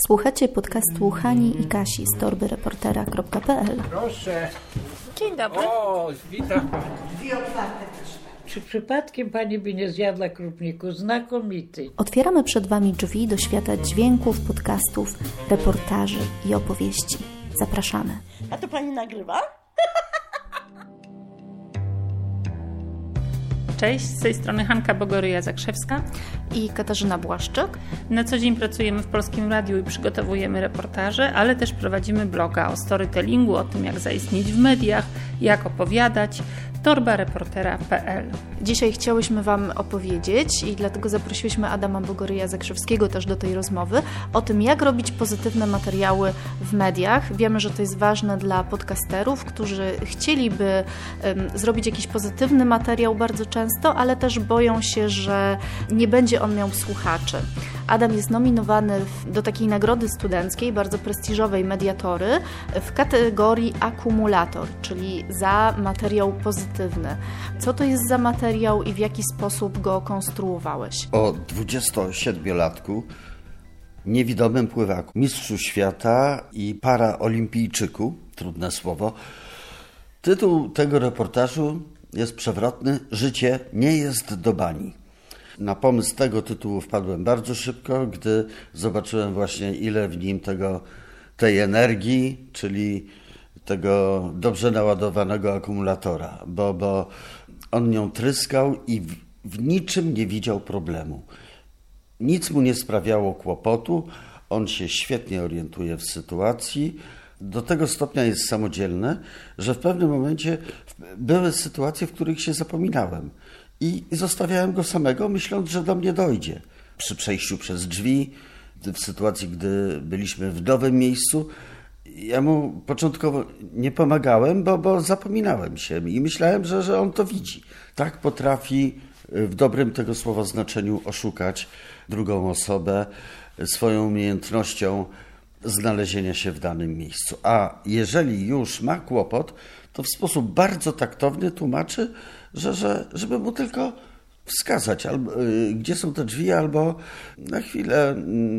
Słuchacie podcastu Hani i Kasi z torbyreportera.pl. Proszę. Dzień dobry. O, witam Pani. Dwie otwarte, proszę. Czy przypadkiem Pani by nie zjadła krupniku? Znakomity. Otwieramy przed Wami drzwi do świata dźwięków, podcastów, reportaży i opowieści. Zapraszamy. A to Pani nagrywa? Cześć, z tej strony Hanka Bogoryja-Zakrzewska. I Katarzyna Błaszczyk. Na co dzień pracujemy w Polskim Radiu i przygotowujemy reportaże, ale też prowadzimy bloga o storytellingu, o tym jak zaistnieć w mediach, jak opowiadać. torbareportera.pl. Dzisiaj chciałyśmy Wam opowiedzieć i dlatego zaprosiłyśmy Adama Bogoryja-Zakrzewskiego też do tej rozmowy o tym, jak robić pozytywne materiały w mediach. Wiemy, że to jest ważne dla podcasterów, którzy chcieliby zrobić jakiś pozytywny materiał bardzo często, ale też boją się, że nie będzie on miał słuchaczy. Adam jest nominowany do takiej nagrody studenckiej, bardzo prestiżowej Mediatory w kategorii akumulator, czyli za materiał pozytywny. Co to jest za materiał i w jaki sposób go konstruowałeś? O 27-latku, niewidomym pływaku, mistrzu świata i paraolimpijczyku, trudne słowo. Tytuł tego reportażu jest przewrotny: Życie nie jest do bani. Na pomysł tego tytułu wpadłem bardzo szybko, gdy zobaczyłem właśnie, ile w nim tej energii, czyli tego dobrze naładowanego akumulatora, bo on nią tryskał i w niczym nie widział problemu. Nic mu nie sprawiało kłopotu, on się świetnie orientuje w sytuacji, do tego stopnia jest samodzielny, że w pewnym momencie były sytuacje, w których się zapominałem i zostawiałem go samego, myśląc, że do mnie dojdzie. Przy przejściu przez drzwi, w sytuacji, gdy byliśmy w nowym miejscu, ja mu początkowo nie pomagałem, bo zapominałem się i myślałem, że on to widzi. Tak potrafi w dobrym tego słowa znaczeniu oszukać drugą osobę swoją umiejętnością znalezienia się w danym miejscu. A jeżeli już ma kłopot, to w sposób bardzo taktowny tłumaczy, żeby mu tylko wskazać, albo, gdzie są te drzwi, albo na chwilę,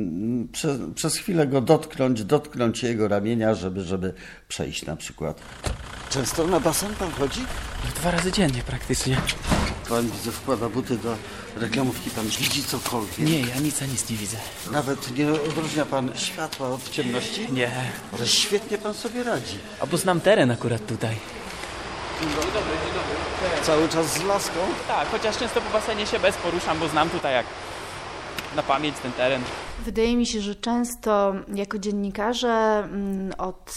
przez chwilę go dotknąć jego ramienia, żeby przejść na przykład. Często na basen pan chodzi? 2 razy dziennie praktycznie. Pan, widzę, wkłada buty do reklamówki, pan widzi cokolwiek? Nie, ja nic nie widzę. Nawet nie odróżnia pan światła od ciemności? Nie. Ale świetnie pan sobie radzi. A bo znam teren akurat tutaj. Dzień dobry. Cały czas z laską? Tak, chociaż często po basenie się bez poruszam, bo znam tutaj jak na pamięć ten teren. Wydaje mi się, że często jako dziennikarze od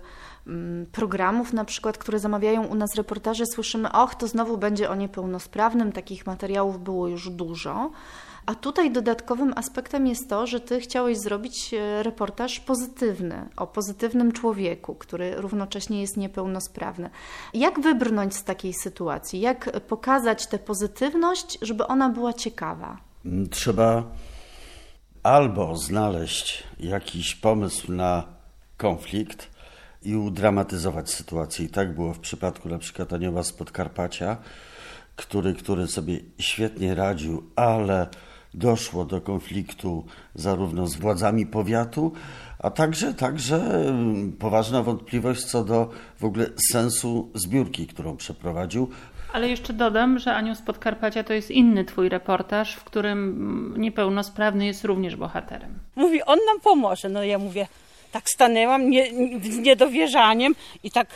programów na przykład, które zamawiają u nas reportaże, słyszymy: och, to znowu będzie o niepełnosprawnym, takich materiałów było już dużo. A tutaj dodatkowym aspektem jest to, że Ty chciałeś zrobić reportaż pozytywny, o pozytywnym człowieku, który równocześnie jest niepełnosprawny. Jak wybrnąć z takiej sytuacji? Jak pokazać tę pozytywność, żeby ona była ciekawa? Trzeba albo znaleźć jakiś pomysł na konflikt i udramatyzować sytuację. I tak było w przypadku na przykład Anioła z Podkarpacia, który sobie świetnie radził, ale doszło do konfliktu zarówno z władzami powiatu, a także poważna wątpliwość co do w ogóle sensu zbiórki, którą przeprowadził. Ale jeszcze dodam, że Anioł z Podkarpacia to jest inny Twój reportaż, w którym niepełnosprawny jest również bohaterem. Mówi, on nam pomoże. No ja mówię, tak stanęłam z niedowierzaniem i tak...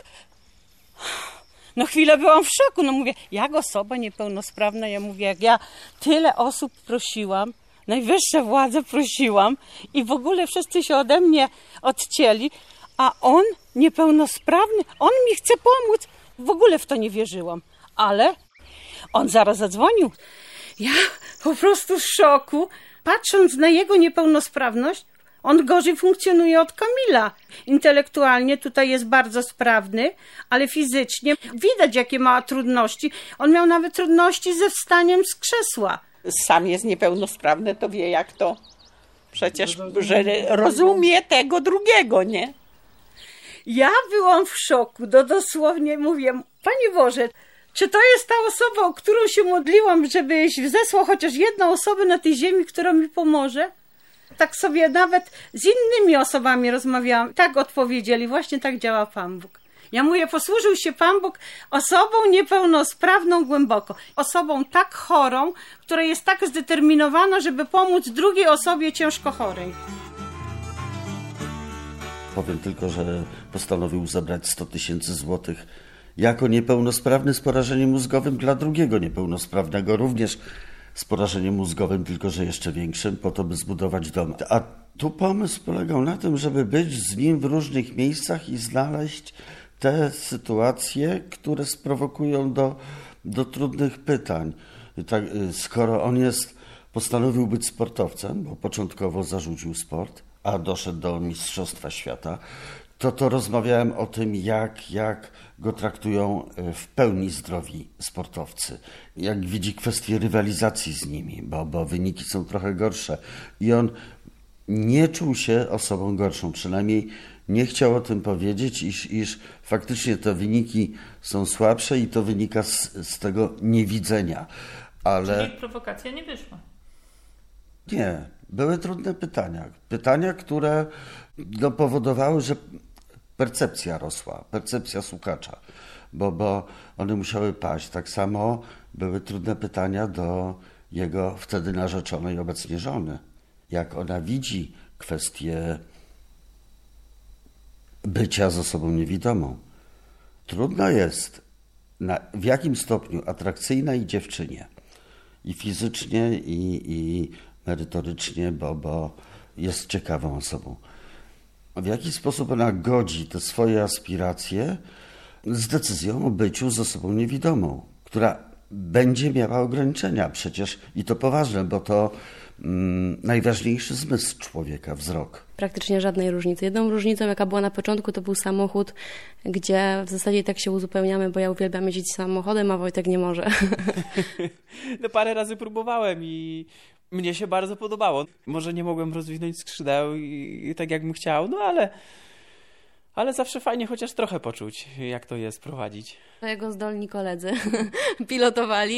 No chwilę byłam w szoku, no mówię, jak osoba niepełnosprawna, ja mówię, jak ja tyle osób prosiłam, najwyższe władze prosiłam i w ogóle wszyscy się ode mnie odcięli, a on niepełnosprawny, on mi chce pomóc. W ogóle w to nie wierzyłam, ale on zaraz zadzwonił. Ja po prostu w szoku, patrząc na jego niepełnosprawność, on gorzej funkcjonuje od Kamila. Intelektualnie tutaj jest bardzo sprawny, ale fizycznie widać, jakie ma trudności. On miał nawet trudności ze wstaniem z krzesła. Sam jest niepełnosprawny, to wie jak to. Przecież, że rozumie tego drugiego, nie? Ja byłam w szoku, dosłownie mówię, Panie Boże, czy to jest ta osoba, o którą się modliłam, żebyś zesłał chociaż jedną osobę na tej ziemi, która mi pomoże? Tak sobie nawet z innymi osobami rozmawiałam. Tak odpowiedzieli, właśnie tak działa Pan Bóg. Ja mówię, posłużył się Pan Bóg osobą niepełnosprawną głęboko. Osobą tak chorą, która jest tak zdeterminowana, żeby pomóc drugiej osobie ciężko chorej. Powiem tylko, że postanowił zebrać 100 000 złotych jako niepełnosprawny z porażeniem mózgowym dla drugiego niepełnosprawnego, również z porażeniem mózgowym, tylko że jeszcze większym, po to, by zbudować dom. A tu pomysł polegał na tym, żeby być z nim w różnych miejscach i znaleźć te sytuacje, które sprowokują do trudnych pytań. I tak, skoro on postanowił być sportowcem, bo początkowo zarzucił sport, a doszedł do Mistrzostwa Świata, to rozmawiałem o tym, jak go traktują w pełni zdrowi sportowcy. Jak widzi kwestię rywalizacji z nimi, bo wyniki są trochę gorsze. I on nie czuł się osobą gorszą, przynajmniej nie chciał o tym powiedzieć, iż faktycznie te wyniki są słabsze i to wynika z tego niewidzenia. Ale czyli prowokacja nie wyszła. Nie, były trudne pytania. Pytania, które powodowały, że percepcja rosła, percepcja słuchacza, bo one musiały paść. Tak samo były trudne pytania do jego wtedy narzeczonej, obecnie żony. Jak ona widzi kwestię bycia z osobą niewidomą. Trudno jest w jakim stopniu atrakcyjnej dziewczynie i fizycznie, i merytorycznie, bo jest ciekawą osobą. W jaki sposób ona godzi te swoje aspiracje z decyzją o byciu z osobą niewidomą, która będzie miała ograniczenia przecież i to poważne, bo to najważniejszy zmysł człowieka, wzrok. Praktycznie żadnej różnicy. Jedną różnicą, jaka była na początku, to był samochód, gdzie w zasadzie tak się uzupełniamy, bo ja uwielbiam jeździć samochodem, a Wojtek nie może. No parę razy próbowałem i mnie się bardzo podobało. Może nie mogłem rozwinąć skrzydeł i tak jakbym chciał, no ale zawsze fajnie chociaż trochę poczuć, jak to jest prowadzić. To jego zdolni koledzy pilotowali.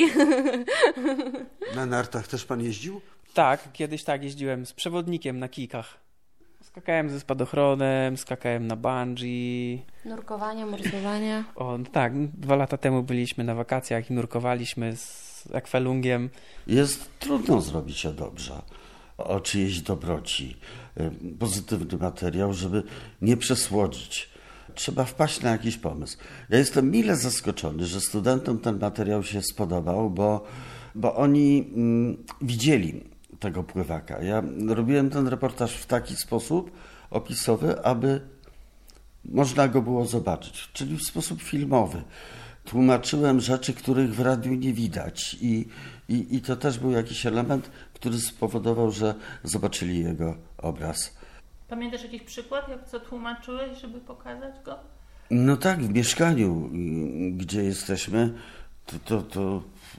Na nartach też pan jeździł? Tak, kiedyś tak jeździłem z przewodnikiem na kijkach. Skakałem ze spadochronem, skakałem na bungee. Nurkowanie, morsowanie. O, no tak, 2 lata temu byliśmy na wakacjach i nurkowaliśmy z akwalungiem. Jest trudno zrobić się dobrze, o czyjejś dobroci. Pozytywny materiał, żeby nie przesłodzić. Trzeba wpaść na jakiś pomysł. Ja jestem mile zaskoczony, że studentom ten materiał się spodobał, bo oni widzieli tego pływaka. Ja robiłem ten reportaż w taki sposób opisowy, aby można go było zobaczyć, czyli w sposób filmowy. Tłumaczyłem rzeczy, których w radiu nie widać i to też był jakiś element, który spowodował, że zobaczyli jego obraz. Pamiętasz jakiś przykład, jak co tłumaczyłeś, żeby pokazać go? No tak, w mieszkaniu, gdzie jesteśmy, to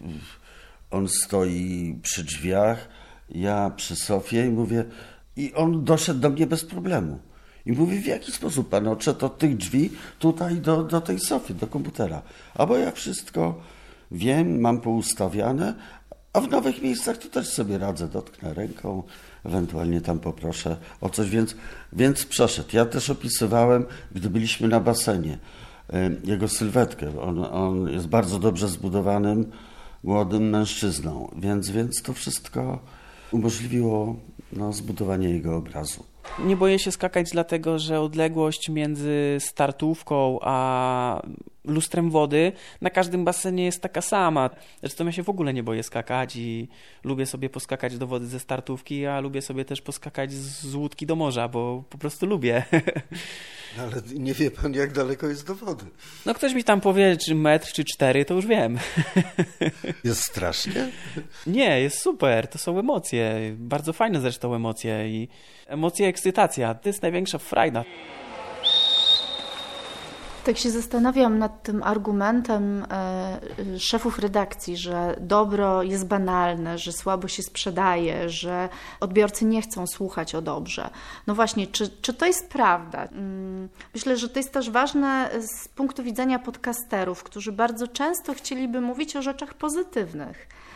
on stoi przy drzwiach, ja przy sofie i mówię, i on doszedł do mnie bez problemu. I mówi, w jaki sposób pan odszedł od tych drzwi tutaj do tej sofy, do komputera. A bo ja wszystko wiem, mam poustawiane, a w nowych miejscach to też sobie radzę, dotknę ręką, ewentualnie tam poproszę o coś, więc przeszedł. Ja też opisywałem, gdy byliśmy na basenie, jego sylwetkę. On jest bardzo dobrze zbudowanym, młodym mężczyzną, więc to wszystko umożliwiło zbudowanie jego obrazu. Nie boję się skakać dlatego, że odległość między startówką a lustrem wody na każdym basenie jest taka sama. Zresztą ja się w ogóle nie boję skakać i lubię sobie poskakać do wody ze startówki, a lubię sobie też poskakać z łódki do morza, bo po prostu lubię. Ale nie wie pan, jak daleko jest do wody. No ktoś mi tam powie, czy 1 czy 4 metra, to już wiem. Jest strasznie? Nie, jest super. To są emocje. Bardzo fajne zresztą emocje. I emocje, ekscytacja. To jest największa frajda. Tak się zastanawiam nad tym argumentem szefów redakcji, że dobro jest banalne, że słabo się sprzedaje, że odbiorcy nie chcą słuchać o dobrze. No właśnie, czy to jest prawda? Myślę, że to jest też ważne z punktu widzenia podcasterów, którzy bardzo często chcieliby mówić o rzeczach pozytywnych.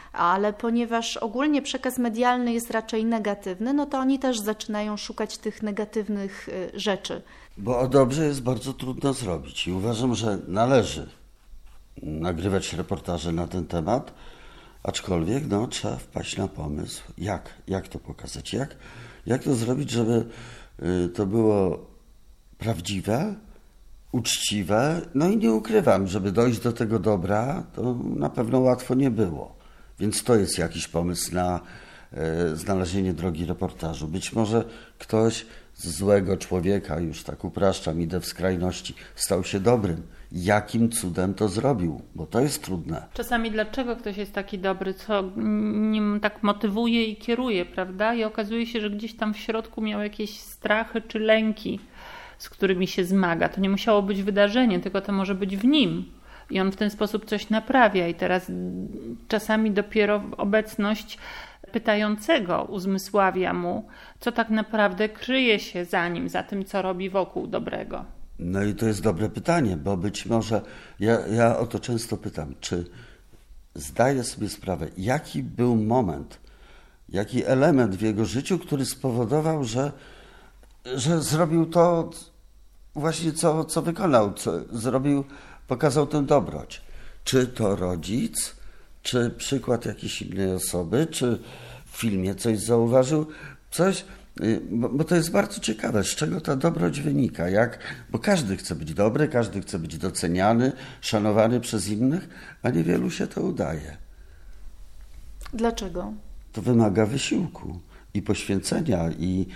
ale ponieważ ogólnie przekaz medialny jest raczej negatywny, no to oni też zaczynają szukać tych negatywnych rzeczy. Bo o dobrze jest bardzo trudno zrobić i uważam, że należy nagrywać reportaże na ten temat, aczkolwiek trzeba wpaść na pomysł, jak to pokazać, jak to zrobić, żeby to było prawdziwe, uczciwe, i nie ukrywam, żeby dojść do tego dobra, to na pewno łatwo nie było. Więc to jest jakiś pomysł na znalezienie drogi reportażu. Być może ktoś z złego człowieka, już tak upraszczam, idę w skrajności, stał się dobrym. Jakim cudem to zrobił? Bo to jest trudne. Czasami dlaczego ktoś jest taki dobry, co nim tak motywuje i kieruje, prawda? I okazuje się, że gdzieś tam w środku miał jakieś strachy czy lęki, z którymi się zmaga. To nie musiało być wydarzenie, tylko to może być w nim. I on w ten sposób coś naprawia. I teraz czasami dopiero obecność pytającego uzmysławia mu, co tak naprawdę kryje się za tym, co robi wokół dobrego. No i to jest dobre pytanie, bo być może, ja o to często pytam, czy zdaję sobie sprawę, jaki był moment, jaki element w jego życiu, który spowodował, że zrobił to właśnie, co wykonał, pokazał tę dobroć. Czy to rodzic, czy przykład jakiejś innej osoby, czy w filmie coś zauważył, coś, bo to jest bardzo ciekawe, z czego ta dobroć wynika, bo każdy chce być dobry, każdy chce być doceniany, szanowany przez innych, a niewielu się to udaje. Dlaczego? To wymaga wysiłku i poświęcenia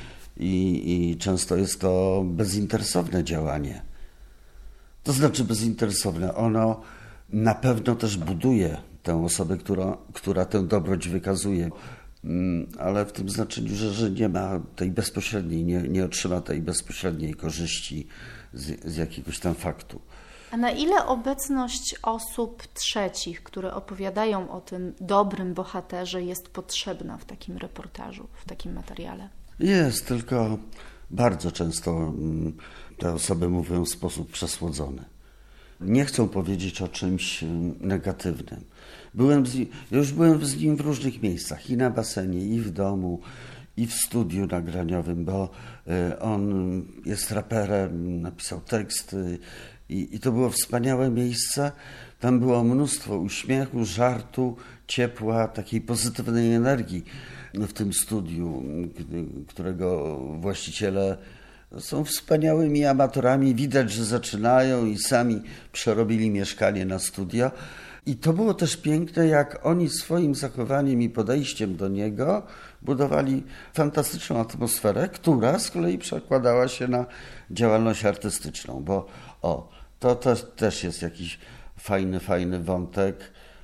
i często jest to bezinteresowne działanie. To znaczy bezinteresowne, ono na pewno też buduje tę osobę, która tę dobroć wykazuje, ale w tym znaczeniu, że nie ma tej bezpośredniej, nie otrzyma tej bezpośredniej korzyści z jakiegoś tam faktu. A na ile obecność osób trzecich, które opowiadają o tym dobrym bohaterze, jest potrzebna w takim reportażu, w takim materiale? Jest, tylko bardzo często te osoby mówią w sposób przesłodzony. Nie chcą powiedzieć o czymś negatywnym. Już byłem z nim w różnych miejscach, i na basenie, i w domu, i w studiu nagraniowym, bo on jest raperem, napisał teksty i to było wspaniałe miejsce. Tam było mnóstwo uśmiechu, żartu, ciepła, takiej pozytywnej energii w tym studiu, którego właściciele są wspaniałymi amatorami. Widać, że zaczynają i sami przerobili mieszkanie na studio. I to było też piękne, jak oni swoim zachowaniem i podejściem do niego budowali fantastyczną atmosferę, która z kolei przekładała się na działalność artystyczną, bo to też jest jakiś fajny wątek,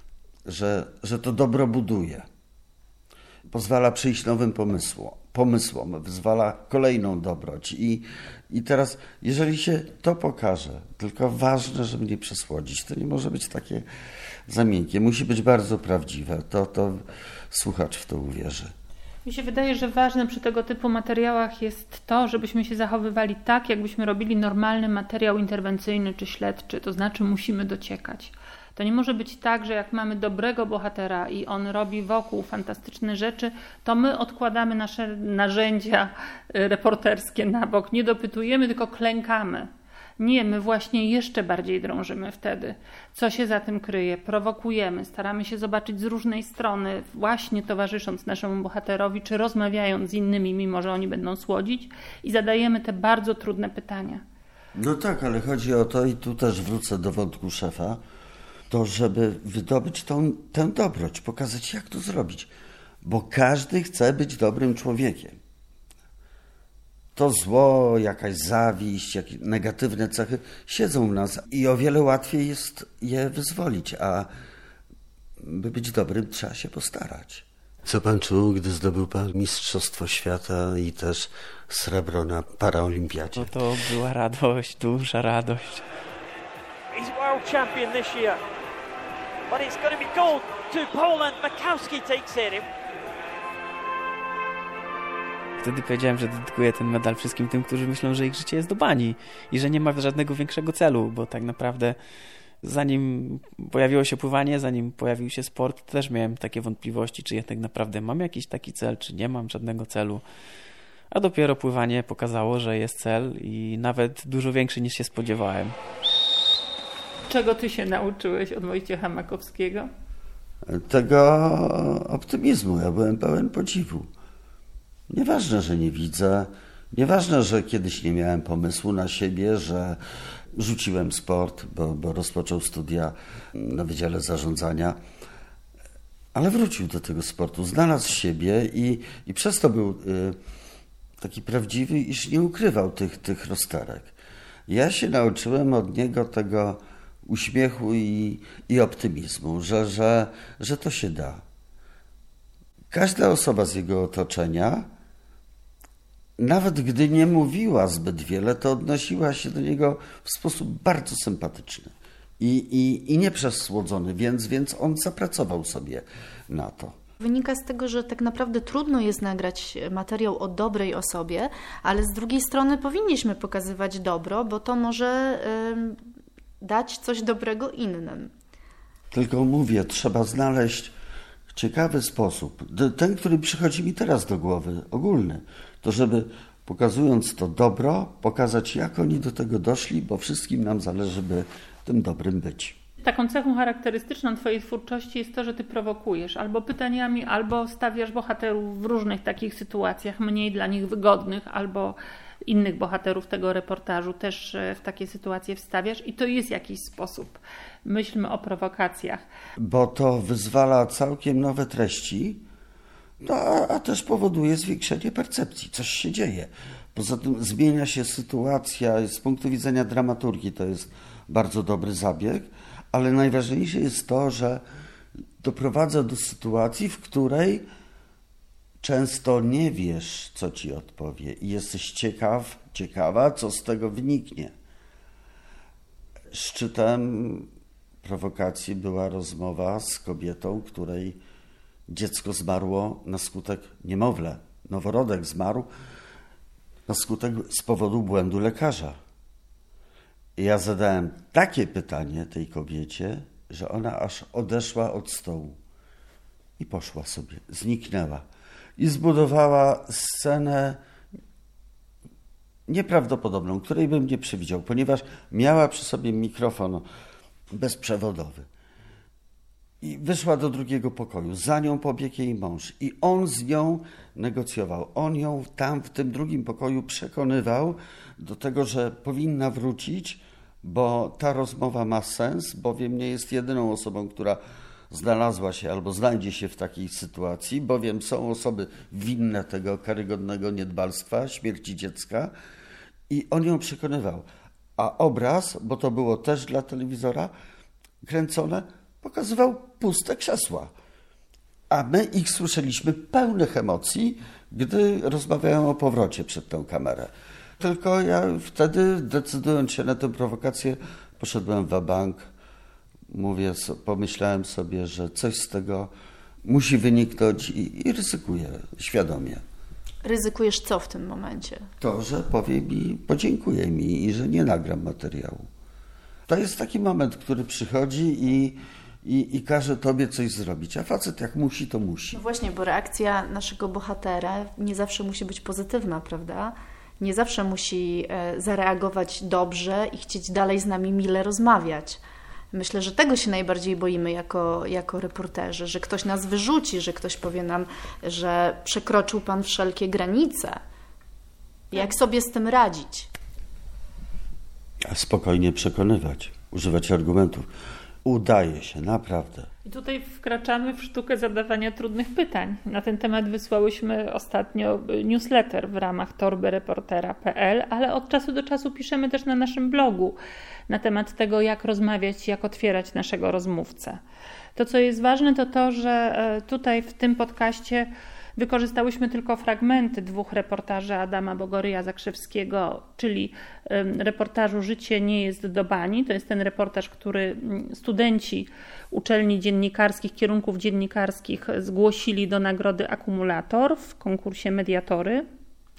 że to dobro buduje. Pozwala przyjść nowym pomysłom, wyzwala kolejną dobroć. I teraz, jeżeli się to pokaże, tylko ważne, żeby nie przesłodzić, to nie może być takie za miękkie, musi być bardzo prawdziwe, to słuchacz w to uwierzy. Mi się wydaje, że ważne przy tego typu materiałach jest to, żebyśmy się zachowywali tak, jakbyśmy robili normalny materiał interwencyjny czy śledczy, to znaczy musimy dociekać. To nie może być tak, że jak mamy dobrego bohatera i on robi wokół fantastyczne rzeczy, to my odkładamy nasze narzędzia reporterskie na bok, nie dopytujemy, tylko klękamy. Nie, my właśnie jeszcze bardziej drążymy wtedy. Co się za tym kryje? Prowokujemy, staramy się zobaczyć z różnej strony, właśnie towarzysząc naszemu bohaterowi, czy rozmawiając z innymi, mimo że oni będą słodzić, i zadajemy te bardzo trudne pytania. No tak, ale chodzi o to, i tu też wrócę do wątku szefa, to żeby wydobyć tę dobroć, pokazać, jak to zrobić. Bo każdy chce być dobrym człowiekiem. To zło, jakaś zawiść, jakieś negatywne cechy siedzą w nas i o wiele łatwiej jest je wyzwolić, a by być dobrym, trzeba się postarać. Co pan czuł, gdy zdobył pan Mistrzostwo Świata i też srebro na paraolimpiadzie? No to była radość, duża radość. He's world champion this year, but it's going to be gold to Poland. Makowski takes it. Wtedy powiedziałem, że dedykuję ten medal wszystkim tym, którzy myślą, że ich życie jest do bani i że nie ma żadnego większego celu, bo tak naprawdę Zanim pojawiło się pływanie, zanim pojawił się sport, też miałem takie wątpliwości, czy ja tak naprawdę mam jakiś taki cel, czy nie mam żadnego celu. A dopiero pływanie pokazało, że jest cel i nawet dużo większy niż się spodziewałem. Czego ty się nauczyłeś od Wojciecha Makowskiego? Tego optymizmu. Ja byłem pełen podziwu. Nieważne, że nie widzę, nieważne, że kiedyś nie miałem pomysłu na siebie, że rzuciłem sport, bo rozpoczął studia na Wydziale Zarządzania, ale wrócił do tego sportu, znalazł siebie i przez to był taki prawdziwy, iż nie ukrywał tych rozterek. Ja się nauczyłem od niego tego uśmiechu i optymizmu, że to się da. Każda osoba z jego otoczenia, nawet gdy nie mówiła zbyt wiele, to odnosiła się do niego w sposób bardzo sympatyczny i nieprzesłodzony, więc on zapracował sobie na to. Wynika z tego, że tak naprawdę trudno jest nagrać materiał o dobrej osobie, ale z drugiej strony powinniśmy pokazywać dobro, bo to może dać coś dobrego innym. Tylko mówię, trzeba znaleźć ciekawy sposób. Ten, który przychodzi mi teraz do głowy, ogólny, to żeby pokazując to dobro, pokazać jak oni do tego doszli, bo wszystkim nam zależy, by tym dobrym być. Taką cechą charakterystyczną twojej twórczości jest to, że ty prowokujesz albo pytaniami, albo stawiasz bohaterów w różnych takich sytuacjach, mniej dla nich wygodnych, albo innych bohaterów tego reportażu też w takie sytuacje wstawiasz i to jest jakiś sposób. Myślmy o prowokacjach. Bo to wyzwala całkiem nowe treści, no, a też powoduje zwiększenie percepcji. Coś się dzieje. Poza tym zmienia się sytuacja z punktu widzenia dramaturgii. To jest bardzo dobry zabieg, ale najważniejsze jest to, że doprowadza do sytuacji, w której często nie wiesz, co ci odpowie i jesteś ciekawa, co z tego wyniknie. Szczytem prowokacji była rozmowa z kobietą, której dziecko zmarło na skutek, niemowlę, noworodek zmarł z powodu błędu lekarza. I ja zadałem takie pytanie tej kobiecie, że ona aż odeszła od stołu i poszła sobie, zniknęła. I zbudowała scenę nieprawdopodobną, której bym nie przewidział, ponieważ miała przy sobie mikrofon bezprzewodowy. I wyszła do drugiego pokoju. Za nią pobiegł jej mąż. I on z nią negocjował. On ją tam w tym drugim pokoju przekonywał do tego, że powinna wrócić, bo ta rozmowa ma sens, bowiem nie jest jedyną osobą, która znalazła się albo znajdzie się w takiej sytuacji, bowiem są osoby winne tego karygodnego niedbalstwa, śmierci dziecka i on ją przekonywał. A obraz, bo to było też dla telewizora kręcone, pokazywał puste krzesła. A my ich słyszeliśmy pełnych emocji, gdy rozmawiają o powrocie przed tą kamerę. Tylko ja wtedy, decydując się na tę prowokację, poszedłem w bank. Pomyślałem sobie, że coś z tego musi wyniknąć i ryzykuję świadomie. Ryzykujesz co w tym momencie? To, że powie mi, podziękuje mi i że nie nagram materiału. To jest taki moment, który przychodzi i każe tobie coś zrobić, a facet jak musi, to musi. No właśnie, bo reakcja naszego bohatera nie zawsze musi być pozytywna, prawda? Nie zawsze musi zareagować dobrze i chcieć dalej z nami mile rozmawiać. Myślę, że tego się najbardziej boimy jako reporterzy, że ktoś nas wyrzuci, że ktoś powie nam, że przekroczył pan wszelkie granice. Jak sobie z tym radzić? A spokojnie przekonywać, używać argumentów. Udaje się, naprawdę. I tutaj wkraczamy w sztukę zadawania trudnych pytań. Na ten temat wysłałyśmy ostatnio newsletter w ramach torbyreportera.pl, ale od czasu do czasu piszemy też na naszym blogu na temat tego, jak rozmawiać, jak otwierać naszego rozmówcę. To, co jest ważne, to to, że tutaj w tym podcaście wykorzystałyśmy tylko fragmenty 2 reportaży Adama Bogoryja-Zakrzewskiego, czyli reportażu Życie nie jest do bani. To jest ten reportaż, który studenci uczelni dziennikarskich, kierunków dziennikarskich zgłosili do nagrody Akumulator w konkursie Mediatory.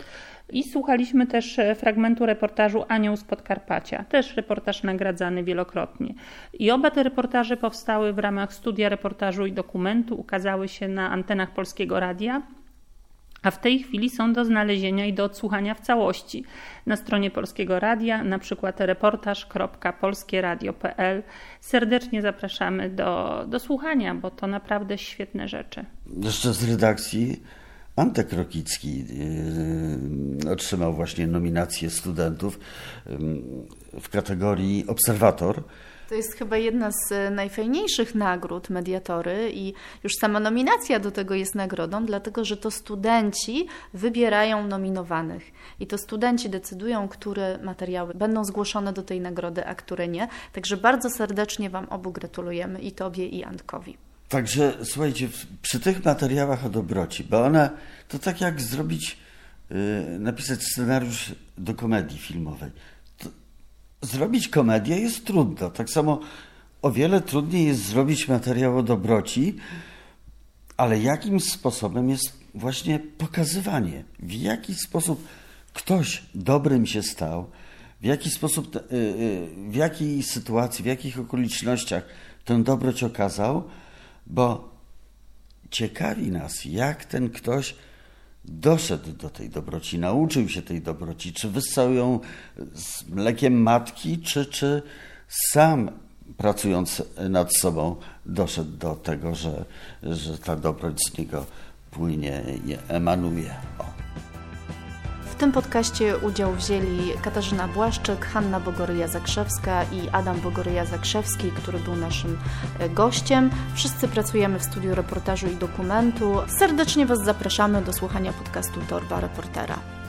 I słuchaliśmy też fragmentu reportażu Anioł z Podkarpacia, też reportaż nagradzany wielokrotnie. I oba te reportaże powstały w ramach studia reportażu i dokumentu, ukazały się na antenach Polskiego Radia, a w tej chwili są do znalezienia i do odsłuchania w całości na stronie Polskiego Radia, na przykład reportaż.polskieradio.pl. Serdecznie zapraszamy do słuchania, bo to naprawdę świetne rzeczy. Jeszcze z redakcji Antek Rokicki otrzymał właśnie nominację studentów w kategorii Obserwator. To jest chyba jedna z najfajniejszych nagród Mediatory i już sama nominacja do tego jest nagrodą, dlatego że to studenci wybierają nominowanych i to studenci decydują, które materiały będą zgłoszone do tej nagrody, a które nie. Także bardzo serdecznie Wam obu gratulujemy, i Tobie, i Antkowi. Także słuchajcie, przy tych materiałach o dobroci, bo one to tak jak napisać scenariusz do komedii filmowej. Zrobić komedię jest trudno. Tak samo o wiele trudniej jest zrobić materiał o dobroci, ale jakim sposobem jest właśnie pokazywanie, w jaki sposób ktoś dobrym się stał, w jaki sposób, w jakiej sytuacji, w jakich okolicznościach tę dobroć okazał, bo ciekawi nas, jak ten ktoś doszedł do tej dobroci, nauczył się tej dobroci, czy wyssał ją z mlekiem matki, czy sam pracując nad sobą doszedł do tego, że ta dobroć z niego płynie i emanuje. W tym podcaście udział wzięli Katarzyna Błaszczyk, Hanna Bogoryja-Zakrzewska i Adam Bogoryja-Zakrzewski, który był naszym gościem. Wszyscy pracujemy w studiu reportażu i dokumentu. Serdecznie Was zapraszamy do słuchania podcastu Torba Reportera.